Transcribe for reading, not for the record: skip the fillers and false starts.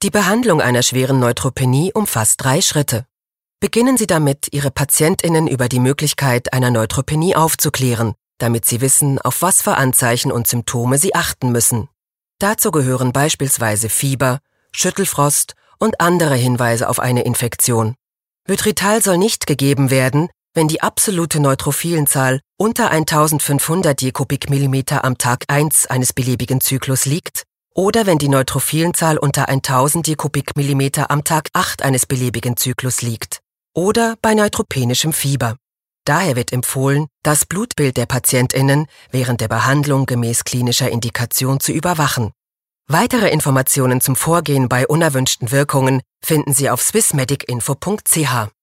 Die Behandlung einer schweren Neutropenie umfasst 3 Schritte. Beginnen Sie damit, Ihre PatientInnen über die Möglichkeit einer Neutropenie aufzuklären, damit sie wissen, auf was für Anzeichen und Symptome sie achten müssen. Dazu gehören beispielsweise Fieber, Schüttelfrost und andere Hinweise auf eine Infektion. Vytrital soll nicht gegeben werden, wenn die absolute Neutrophilenzahl unter 1500 je Kubikmillimeter am Tag 1 eines beliebigen Zyklus liegt oder wenn die Neutrophilenzahl unter 1000 je Kubikmillimeter am Tag 8 eines beliebigen Zyklus liegt oder bei neutropenischem Fieber. Daher wird empfohlen, das Blutbild der PatientInnen während der Behandlung gemäß klinischer Indikation zu überwachen. Weitere Informationen zum Vorgehen bei unerwünschten Wirkungen finden Sie auf swissmedicinfo.ch.